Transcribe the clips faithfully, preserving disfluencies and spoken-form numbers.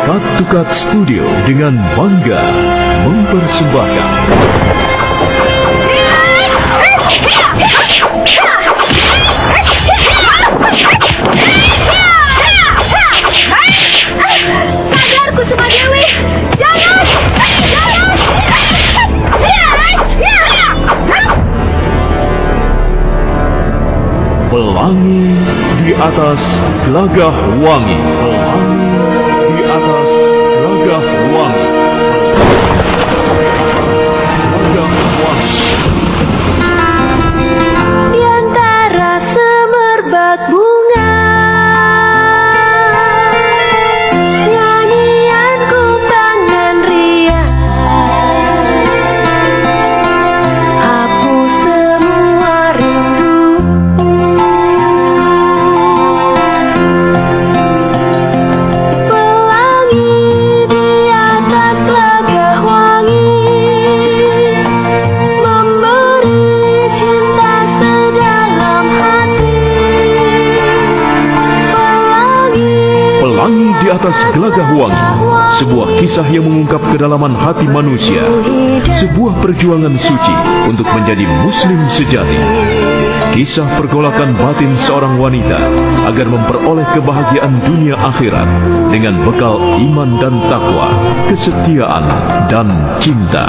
Cut to Cut Studio dengan bangga mempersembahkan Sadar Kusuma Dewi, jangan, Pelangi di atas Gelagah Wangi. Pelangi di atas Gelagah Wangi. Gelagah Wangi. di antara semerbak bunga, nyanyianku tangan riang, hapus semua rindu. Pelangi di atas Gelagah Wangi, memberi cinta sedalam hati. Pelangi Pelangi di atas Gelagah Wangi. Sebuah kisah yang mengungkap kedalaman hati manusia. Sebuah perjuangan suci untuk menjadi muslim sejati. Kisah pergolakan batin seorang wanita agar memperoleh kebahagiaan dunia akhirat dengan bekal iman dan takwa, kesetiaan dan cinta.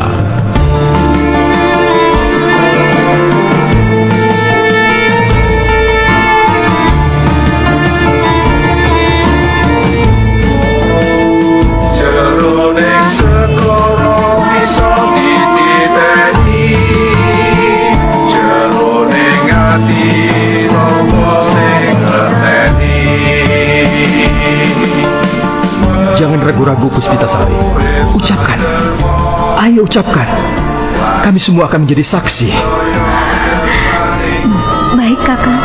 Jroning segara bisa dititeni, jroning ati sapa sing ngerteni. Jangan ragu-ragu Puspitasari. Ucapkan. Ayo ucapkan. Kami semua akan menjadi saksi. baik, Kakak.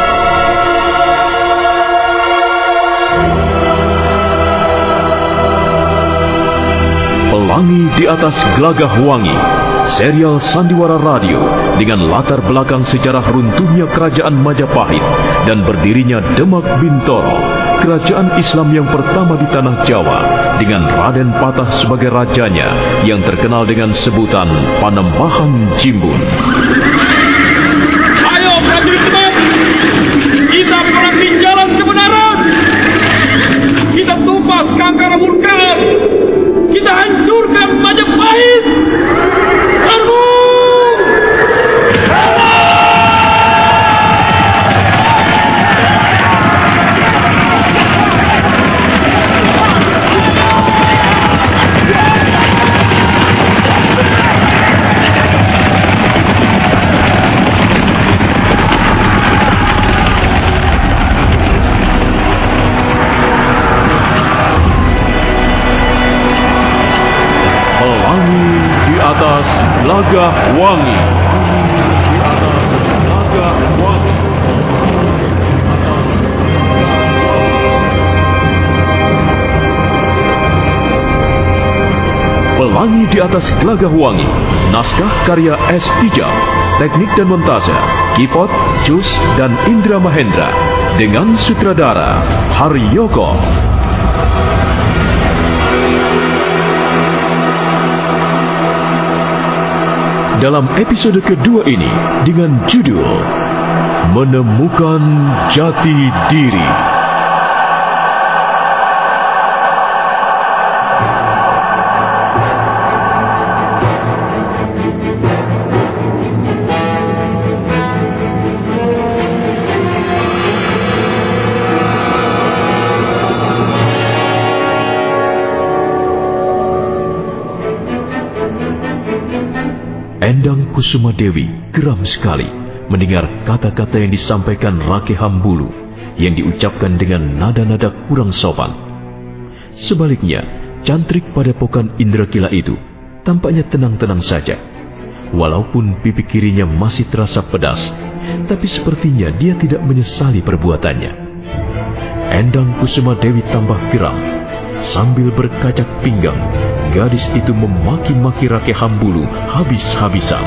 Pelangi di atas Gelagah Wangi, serial sandiwara radio dengan latar belakang sejarah runtuhnya kerajaan Majapahit dan berdirinya Demak Bintoro, kerajaan Islam yang pertama di tanah Jawa dengan Raden Patah sebagai rajanya yang terkenal dengan sebutan Panembahan Jimbun. Ayo prajurit Demak, kita perangi jalan kebenaran. Kita tumpas kangkara murkaan. Kita hancurkan Majapahit. Serbu! Gelagah Wangi. Di atas Gelagah Wangi. Pelangi di atas Gelagah Wangi. Naskah karya S. Tijab. Teknik dan montase Kipot, Jus, dan Indra Mahendra. Dengan sutradara Haryoko. Dalam episode kedua ini dengan judul Menemukan Jati Diri. Endang Kusuma Dewi geram sekali mendengar kata-kata yang disampaikan Rake Hambulu yang diucapkan dengan nada-nada kurang sopan. Sebaliknya, Cantrik Padepokan Indrakila itu tampaknya tenang-tenang saja. Walaupun pipi kirinya masih terasa pedas, tapi sepertinya dia tidak menyesali perbuatannya. Endang Kusuma Dewi tambah geram. Sambil berkacak pinggang, gadis itu memaki-maki Rake Hambulu habis-habisan.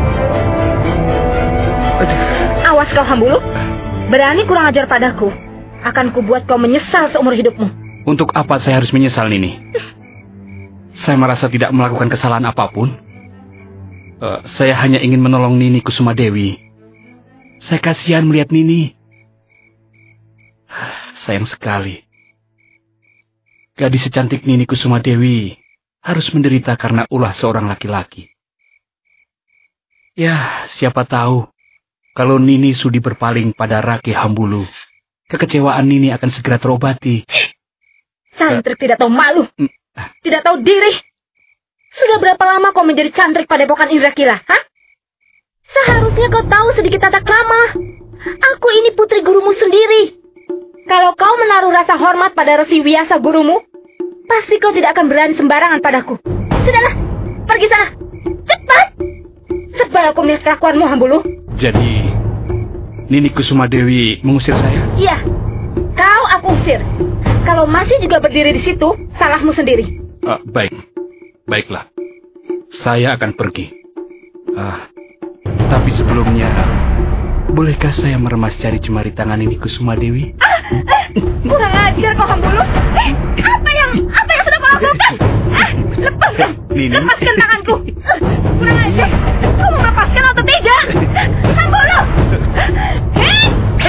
Awas kau Hambulu, berani kurang ajar padaku. akan kubuat kau menyesal seumur hidupmu. Untuk apa saya harus menyesal, Nini? Saya merasa tidak melakukan kesalahan apapun. Uh, saya hanya ingin menolong Nini Kusuma Dewi. Saya kasihan melihat Nini. Sayang sekali. Gadis secantik Nini Kusuma Dewi harus menderita karena ulah seorang laki-laki. Ya, siapa tahu kalau Nini sudi berpaling pada Rake Hambulu, kekecewaan Nini akan segera terobati. Cantrik uh, tidak tahu malu, uh, tidak tahu diri. Sudah berapa lama kau menjadi cantrik padepokan Indrakila, hah? Seharusnya kau tahu sedikit tata krama. Aku ini putri gurumu sendiri. Kalau kau menaruh rasa hormat pada Resi Wiyasa gurumu, pasti kau tidak akan berani sembarangan padaku. Sudahlah, pergi sana. Cepat. Sebal aku melihat kelakuanmu, Hambulu. Jadi, Nini Kusuma Dewi mengusir saya? Iya, kau aku usir. Kalau masih juga berdiri di situ, salahmu sendiri. Uh, baik, baiklah. Saya akan pergi. Uh, tapi sebelumnya, bolehkah saya meremas jari jemari tangan Nini Kusuma Dewi? Ah, eh, kurang ajar kau, Hambulu. Eh, apa yang apa yang sudah kau lakukan? Eh, lepaskan, Nini. lepaskan tanganku. Kurang ajar. Kau mau melepaskan atau tidak? Hambulu. Hei,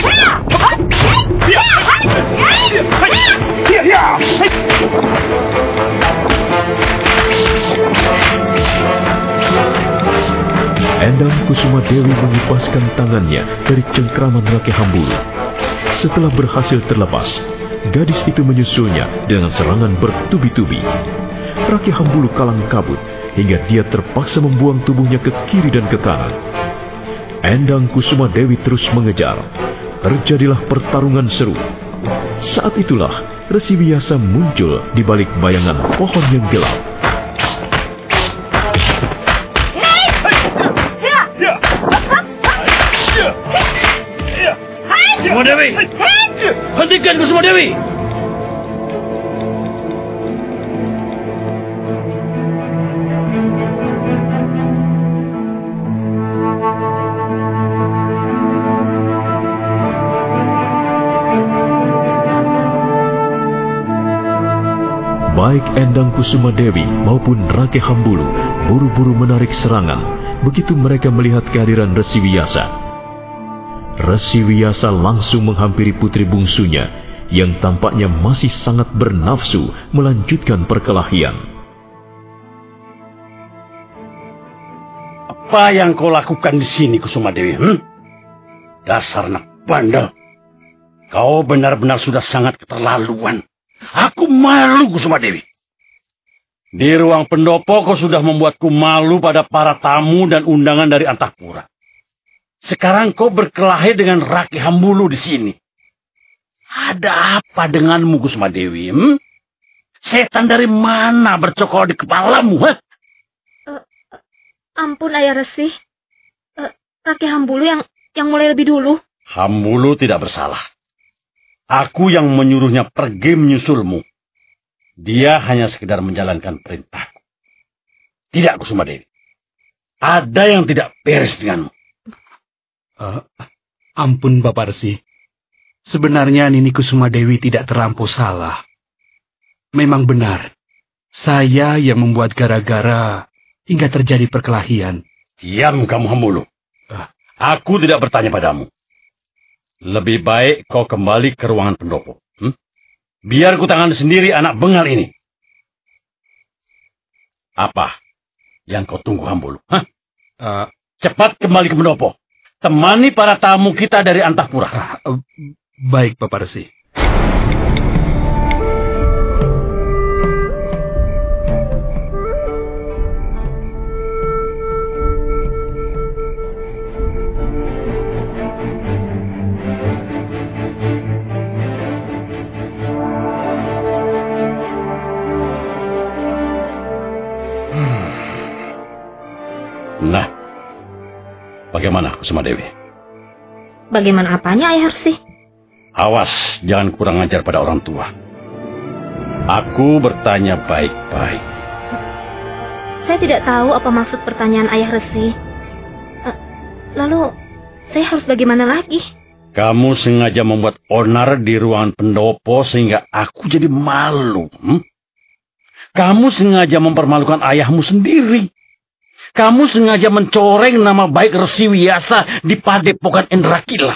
Endang Kusuma Dewi mengipaskan tangannya dari cengkraman Rake Hambulu. Setelah berhasil terlepas, gadis itu menyusulnya dengan serangan bertubi-tubi. Rake Hambulu kalang kabut hingga dia terpaksa membuang tubuhnya ke kiri dan ke kanan. Endang Kusuma Dewi terus mengejar. Terjadilah pertarungan seru. Saat itulah Resi Wiyasa muncul di balik bayangan pohon yang gelap. Kusuma Dewi! Hentikan Kusuma Dewi! Baik Endang Kusuma Dewi maupun Rake Hambulu buru-buru menarik serangan begitu mereka melihat kehadiran Resi Wiyasa. Resi Wiyasa langsung menghampiri putri bungsunya yang tampaknya masih sangat bernafsu melanjutkan perkelahian. Apa yang kau lakukan di sini, Kusuma Dewi? Hmm? Dasar anak bandel. Kau benar-benar sudah sangat keterlaluan. Aku malu, Kusuma Dewi. Di ruang pendopo kau sudah membuatku malu pada para tamu dan undangan dari Antahpura. Sekarang kau berkelahi dengan Rake Hambulu di sini. Ada apa denganmu, Kusuma Dewi? Hmm? Setan dari mana bercokol di kepalamu? Huh? Uh, ampun, Ayah Resi. Uh, Rake Hambulu yang yang mulai lebih dulu. Hambulu tidak bersalah. Aku yang menyuruhnya pergi menyusulmu. Dia hanya sekedar menjalankan perintahku. Tidak, Kusuma Dewi. Ada yang tidak beres denganmu. Uh, ampun, Bapak Resi. Sebenarnya Nini Kusuma Dewi tidak terlampau salah. Memang benar. Saya yang membuat gara-gara hingga terjadi perkelahian. Diam kamu, Hambulu. Uh, aku tidak bertanya padamu. Lebih baik kau kembali ke ruangan pendopo. Hmm? Biar ku tangani sendiri anak bengal ini. Apa yang kau tunggu, Hambulu? Hah? Uh, Cepat kembali ke pendopo. Temani para tamu kita dari Antahpura. Uh, uh, baik, Bapak Resi. Nah, bagaimana Kusuma Dewi? Bagaimana apanya, Ayah Resi? Awas, jangan kurang ajar pada orang tua. Aku bertanya baik-baik. Saya tidak tahu apa maksud pertanyaan Ayah Resi. Uh, lalu, saya harus bagaimana lagi? Kamu sengaja membuat onar di ruangan pendopo sehingga aku jadi malu. Hmm? Kamu sengaja mempermalukan ayahmu sendiri. Kamu sengaja mencoreng nama baik Resi Wiyasa di Padepokan Indrakila.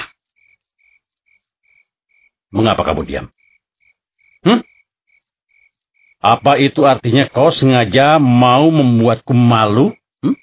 Mengapa kamu diam? Hmm? Apa itu artinya kau sengaja mau membuatku malu? Hmm?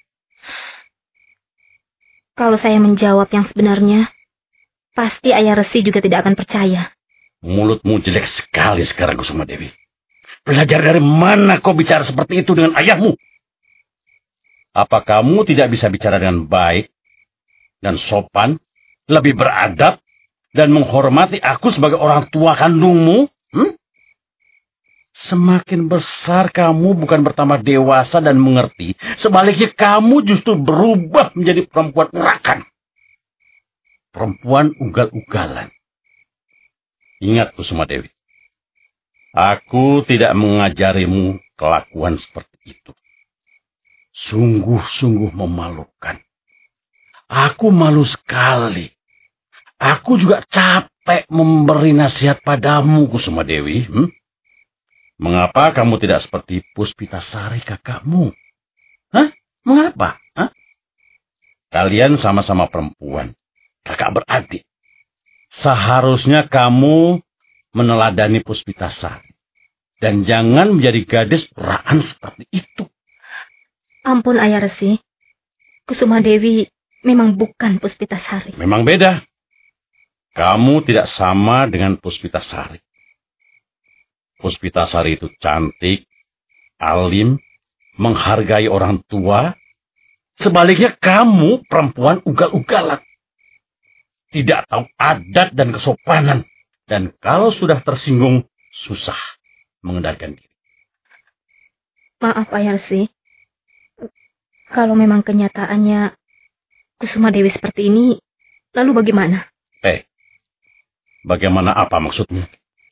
Kalau saya menjawab yang sebenarnya, pasti Ayah Resi juga tidak akan percaya. Mulutmu jelek sekali sekarang, Kusuma Dewi. Belajar dari mana kau bicara seperti itu dengan ayahmu? Apa kamu tidak bisa bicara dengan baik dan sopan, lebih beradab, dan menghormati aku sebagai orang tua kandungmu? Hmm? Semakin besar kamu bukan bertambah dewasa dan mengerti. Sebaliknya kamu justru berubah menjadi perempuan urakan. Perempuan ugal-ugalan. Ingat, Kusuma Dewi. Aku tidak mengajarimu kelakuan seperti itu. Sungguh-sungguh memalukan. Aku malu sekali. Aku juga capek memberi nasihat padamu, Kusuma Dewi. Hmm? Mengapa kamu tidak seperti Puspitasari kakakmu? Hah? Mengapa? Hah? Kalian sama-sama perempuan. Kakak beradik. Seharusnya kamu meneladani Puspitasari. Dan jangan menjadi gadis urakan seperti itu. Ampun, Ayah Resi. Kusuma Dewi memang bukan Puspitasari. Memang beda. Kamu tidak sama dengan Puspitasari. Puspitasari itu cantik, alim, menghargai orang tua. Sebaliknya kamu perempuan ugal-ugalan. Tidak tahu adat dan kesopanan. Dan kalau sudah tersinggung, susah mengendalikan diri. Maaf, Ayah Resi. Kalau memang kenyataannya Kusuma Dewi seperti ini, lalu bagaimana? Eh, bagaimana apa maksudmu?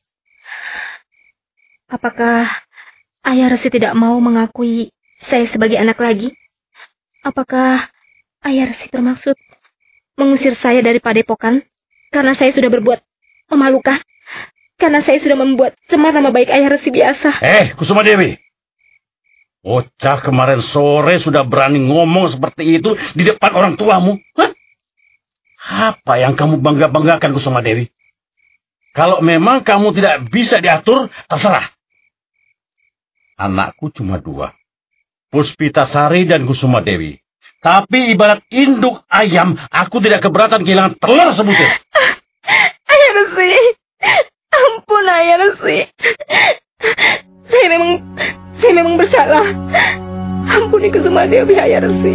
Apakah Ayah Resi tidak mau mengakui saya sebagai anak lagi? Apakah Ayah Resi bermaksud mengusir saya dari padepokan karena saya sudah berbuat memalukan? Karena saya sudah membuat cemar nama baik Ayah Resi biasa. Eh, Kusuma Dewi. Bocah kemarin sore sudah berani ngomong seperti itu di depan orang tuamu. Hah? Apa yang kamu bangga-banggakan, Kusuma Dewi? Kalau memang kamu tidak bisa diatur, terserah. Anakku cuma dua. Puspitasari dan Kusuma Dewi. Tapi ibarat induk ayam, aku tidak keberatan kehilangan telur sebutir. Ayah Resi. Ampun, Ayah Resi. Saya memang, saya memang bersalah. Ampuni Kusuma Dewi, Ayah Resi.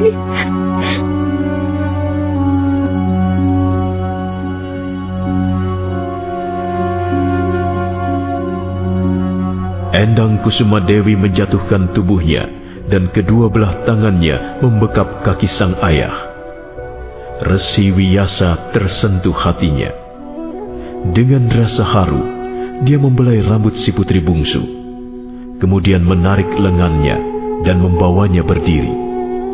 Endang Kusuma Dewi menjatuhkan tubuhnya dan kedua belah tangannya membekap kaki sang ayah. Resi Wiyasa tersentuh hatinya. Dengan rasa haru, dia membelai rambut si putri bungsu, kemudian menarik lengannya dan membawanya berdiri.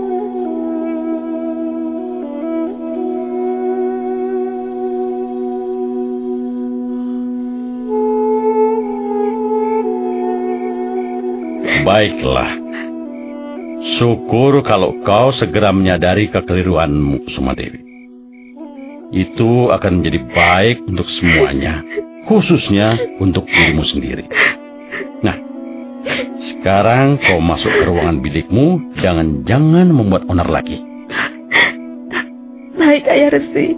Baiklah. Syukur kalau kau segera menyadari kekeliruanmu, Kusuma Dewi. Itu akan menjadi baik untuk semuanya, khususnya untuk dirimu sendiri. Nah, sekarang kau masuk ke ruangan bilikmu, jangan-jangan membuat onar lagi. Baik, Ayah Resi.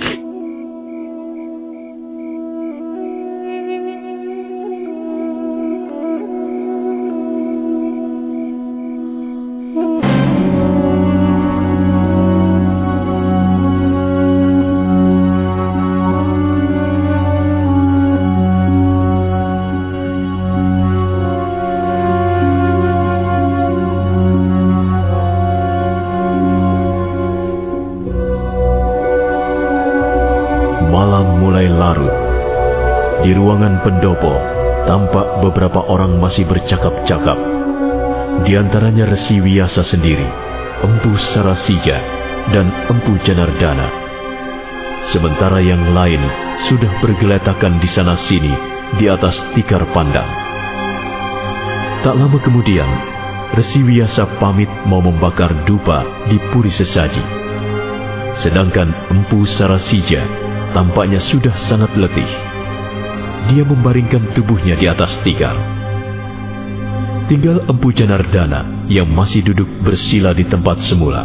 Di ruangan pendopo, tampak beberapa orang masih bercakap-cakap. Di antaranya Resi Wiyasa sendiri, Empu Sarasija, dan Empu Janardana. sementara yang lain sudah bergeletakan di sana-sini di atas tikar pandang. Tak lama kemudian, Resi Wiyasa pamit mau membakar dupa di puri sesaji. Sedangkan Empu Sarasija tampaknya sudah sangat letih. Dia membaringkan tubuhnya di atas tikar. Tinggal Empu Janardana yang masih duduk bersila di tempat semula.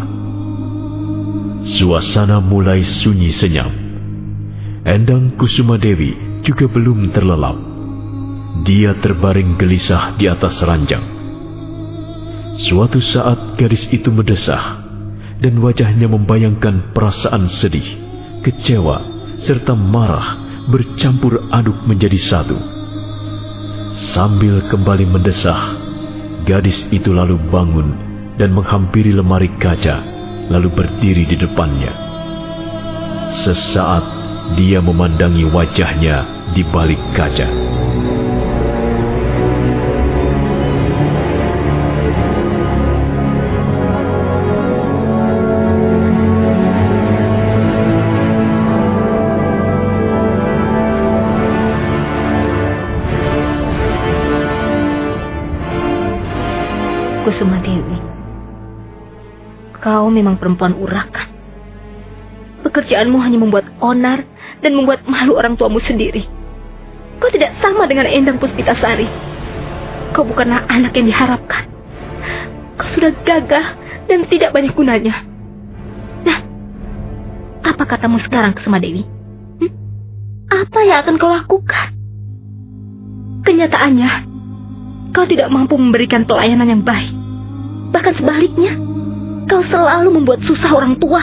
Suasana mulai sunyi senyap. Endang Kusumadewi juga belum terlelap. Dia terbaring gelisah di atas ranjang. Suatu saat gadis itu mendesah, dan wajahnya membayangkan perasaan sedih, kecewa, serta marah bercampur aduk menjadi satu. Sambil kembali mendesah, gadis itu lalu bangun dan menghampiri lemari kaca, lalu berdiri di depannya. Sesaat dia memandangi wajahnya di balik kaca. Kusumadewi, kau memang perempuan urakan. Pekerjaanmu hanya membuat onar dan membuat malu orang tuamu sendiri. Kau tidak sama dengan Endang Puspitasari. Kau bukanlah anak yang diharapkan. Kau sudah gagah dan tidak banyak gunanya. Nah, apa katamu sekarang, Kusumadewi? Hmm? Apa yang akan kau lakukan? Kenyataannya, kau tidak mampu memberikan pelayanan yang baik. Bahkan sebaliknya, kau selalu membuat susah orang tua.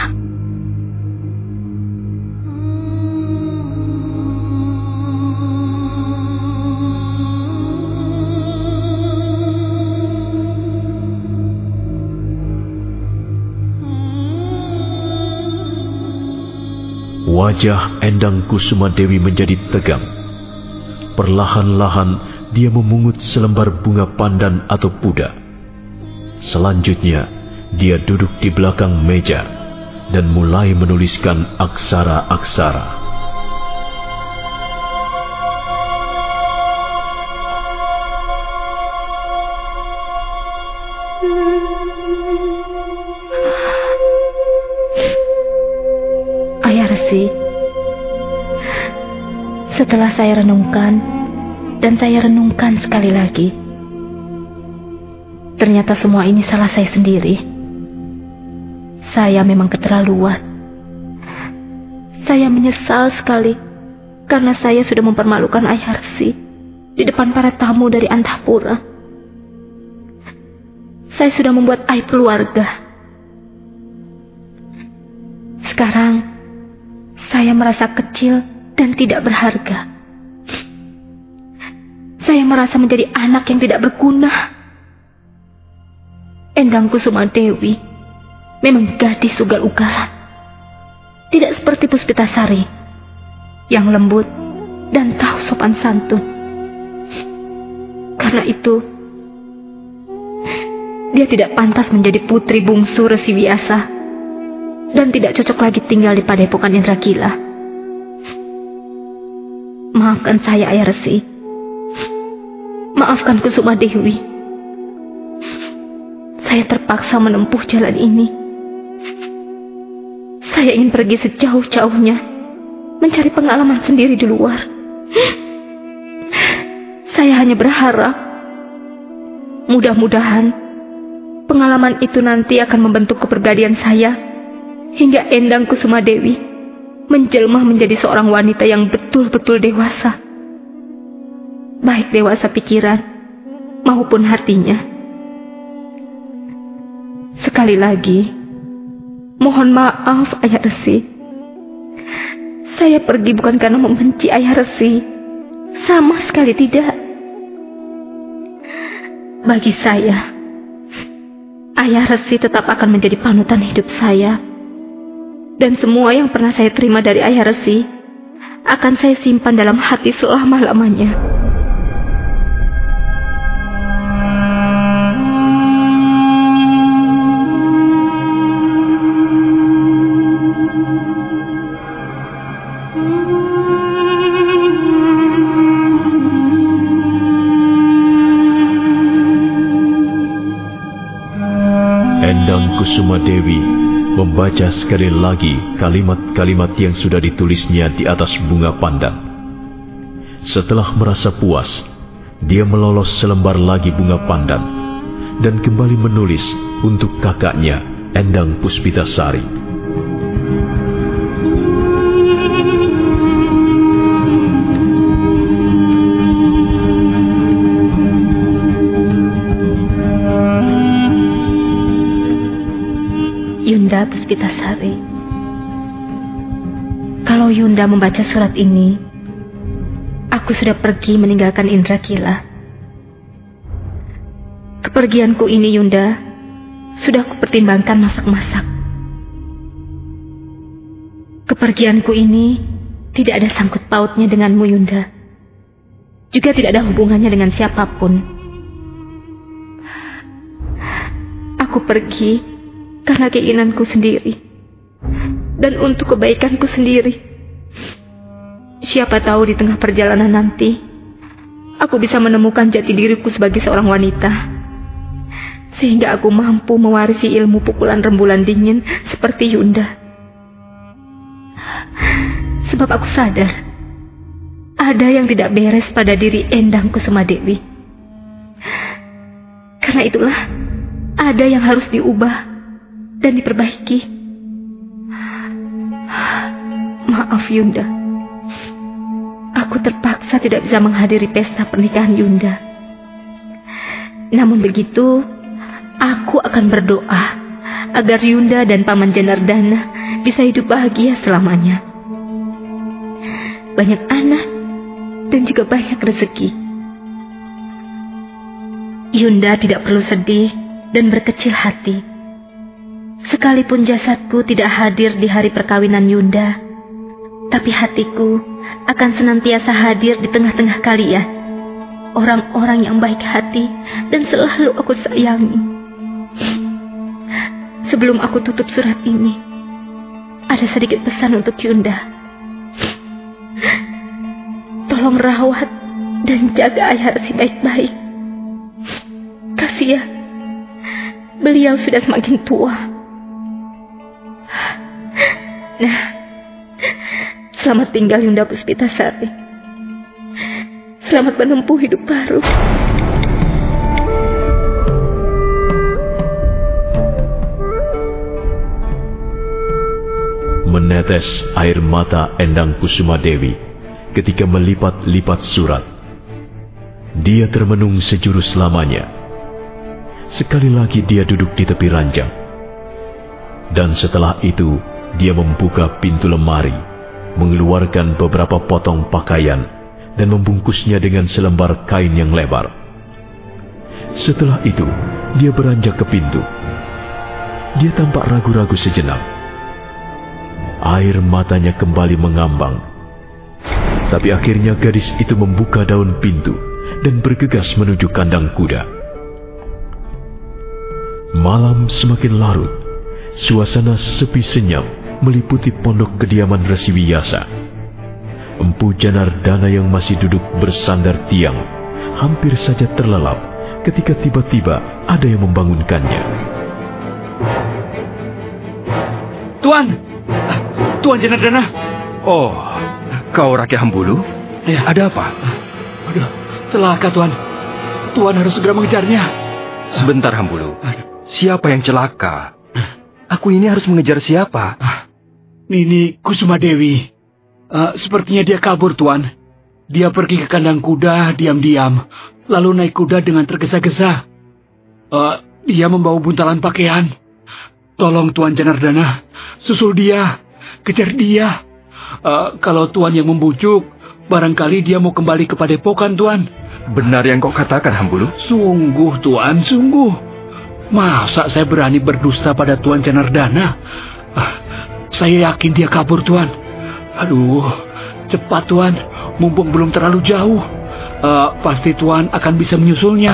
Wajah Endang Kusumadewi menjadi tegang. Perlahan-lahan dia memungut selembar bunga pandan atau puda. Selanjutnya, dia duduk di belakang meja dan mulai menuliskan aksara-aksara. Ayah Resi, setelah saya renungkan dan saya renungkan sekali lagi, ternyata semua ini salah saya sendiri. Saya memang keterlaluan. Saya menyesal sekali karena saya sudah mempermalukan Ayah Resi di depan para tamu dari Antahpura. Saya sudah membuat aib keluarga. Sekarang saya merasa kecil dan tidak berharga. Saya merasa menjadi anak yang tidak berguna. Endang Kusumadewi memang gadis ugal-ugalan. Tidak seperti Puspitasari yang lembut dan tahu sopan santun. Karena itu, dia tidak pantas menjadi putri bungsu Resi Wiyasa dan tidak cocok lagi tinggal di Padepokan Indragila. Maafkan saya, Ayah Resi. Maafkan Kusumadewi. Saya terpaksa menempuh jalan ini. Saya ingin pergi sejauh-jauhnya, mencari pengalaman sendiri di luar. Saya hanya berharap, mudah-mudahan pengalaman itu nanti akan membentuk kepribadian saya, hingga Endang Kusumadewi menjelma menjadi seorang wanita yang betul-betul dewasa. Baik dewasa pikiran maupun hatinya. Sekali lagi, mohon maaf Ayah Resi. Saya pergi bukan karena membenci Ayah Resi. Sama sekali tidak. Bagi saya, Ayah Resi tetap akan menjadi panutan hidup saya. Dan semua yang pernah saya terima dari Ayah Resi akan saya simpan dalam hati selama-lamanya. Endang Kusuma Dewi membaca sekali lagi kalimat-kalimat yang sudah ditulisnya di atas bunga pandan. Setelah merasa puas, dia melolos selembar lagi bunga pandan dan kembali menulis untuk kakaknya, Endang Puspitasari. Yunda Puspitasari, kalau Yunda membaca surat ini, aku sudah pergi meninggalkan Indrakila. Kepergianku ini, Yunda, sudah kupertimbangkan masak-masak. Kepergianku ini tidak ada sangkut pautnya denganmu, Yunda. Juga tidak ada hubungannya dengan siapapun. Aku pergi karena keinginanku sendiri dan untuk kebaikanku sendiri. Siapa tahu di tengah perjalanan nanti aku bisa menemukan jati diriku sebagai seorang wanita, sehingga aku mampu mewarisi ilmu pukulan rembulan dingin seperti Yunda. Sebab aku sadar ada yang tidak beres pada diri Endang Kusuma Dewi. Karena itulah ada yang harus diubah dan diperbaiki. Maaf Yunda, aku terpaksa tidak bisa menghadiri pesta pernikahan Yunda. Namun begitu, aku akan berdoa agar Yunda dan Paman Janardana bisa hidup bahagia selamanya. Banyak anak dan juga banyak rezeki. Yunda tidak perlu sedih dan berkecil hati. Sekalipun jasadku tidak hadir di hari perkawinan Yunda, tapi hatiku akan senantiasa hadir di tengah-tengah kalian, orang-orang yang baik hati dan selalu aku sayangi. Sebelum aku tutup surat ini, ada sedikit pesan untuk Yunda. Tolong rawat dan jaga Ayarsi baik-baik. Kasihan, beliau sudah semakin tua. Nah, selamat tinggal Yunda Puspitasari. Selamat menempuh hidup baru. Menetes air mata Endang Kusuma Dewi ketika melipat-lipat surat. Dia termenung sejurus lamanya. Sekali lagi dia duduk di tepi ranjang. Dan setelah itu, dia membuka pintu lemari, mengeluarkan beberapa potong pakaian, dan membungkusnya dengan selembar kain yang lebar. Setelah itu, dia beranjak ke pintu. Dia tampak ragu-ragu sejenak. Air matanya kembali mengambang. Tapi akhirnya gadis itu membuka daun pintu dan bergegas menuju kandang kuda. Malam semakin larut. Suasana sepi senyap meliputi pondok kediaman Resi Wiyasa. Empu Janardana yang masih duduk bersandar tiang hampir saja terlelap ketika tiba-tiba ada yang membangunkannya. Tuan! Tuan Janardana! Oh, kau Rakyat Hambulu? Ya. Ada apa? Aduh, celaka Tuan. Tuan harus segera mengejarnya. Sebentar Hambulu. Siapa yang celaka? Aku ini harus mengejar siapa? Nini Kusuma Dewi. Uh, sepertinya dia kabur, Tuan. Dia pergi ke kandang kuda diam-diam, lalu naik kuda dengan tergesa-gesa. Uh, dia membawa buntalan pakaian. Tolong Tuan Janardana, susul dia, kejar dia. Uh, kalau Tuan yang membujuk, barangkali dia mau kembali ke padepokan, Tuan. Benar yang kau katakan, Hambulu? Sungguh, Tuan, sungguh. Masa saya berani berdusta pada Tuan Janardana? Uh, saya yakin dia kabur, Tuan. Aduh, cepat Tuan, mumpung belum terlalu jauh. Uh, pasti Tuan akan bisa menyusulnya.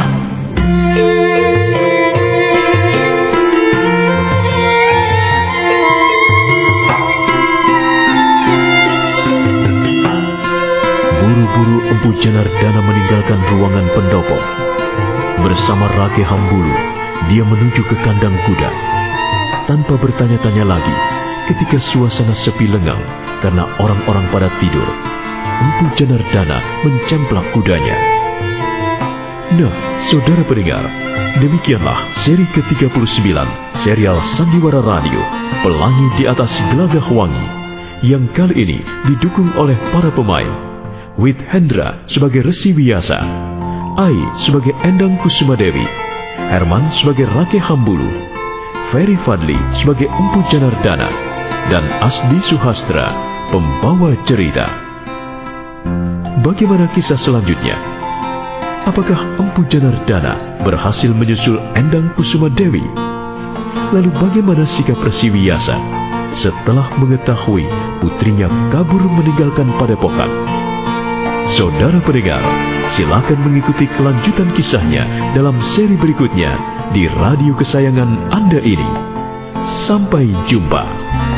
Empu Janardana meninggalkan ruangan pendopo. Bersama Rake Hambulu, dia menuju ke kandang kuda. Tanpa bertanya-tanya lagi, ketika suasana sepi lengang karena orang-orang pada tidur, Empu Janardana mencemplak kudanya. Nah, saudara pendengar, demikianlah seri ke tiga puluh sembilan serial Sandiwara Radio, Pelangi di Atas Gelagah Wangi, yang kali ini didukung oleh para pemain. Wit Hendra sebagai Resi Wiyasa, Ai sebagai Endang Kusumadewi, Herman sebagai Rake Hambulu, Ferry Fadli sebagai Empu Janardana, dan Asdi Suhastra, pembawa cerita. Bagaimana kisah selanjutnya? Apakah Empu Janardana berhasil menyusul Endang Kusumadewi? Lalu bagaimana sikap Resi Wiyasa setelah mengetahui putrinya kabur meninggalkan padepokan? Saudara pendengar, silakan mengikuti kelanjutan kisahnya dalam seri berikutnya di radio kesayangan Anda ini. Sampai jumpa.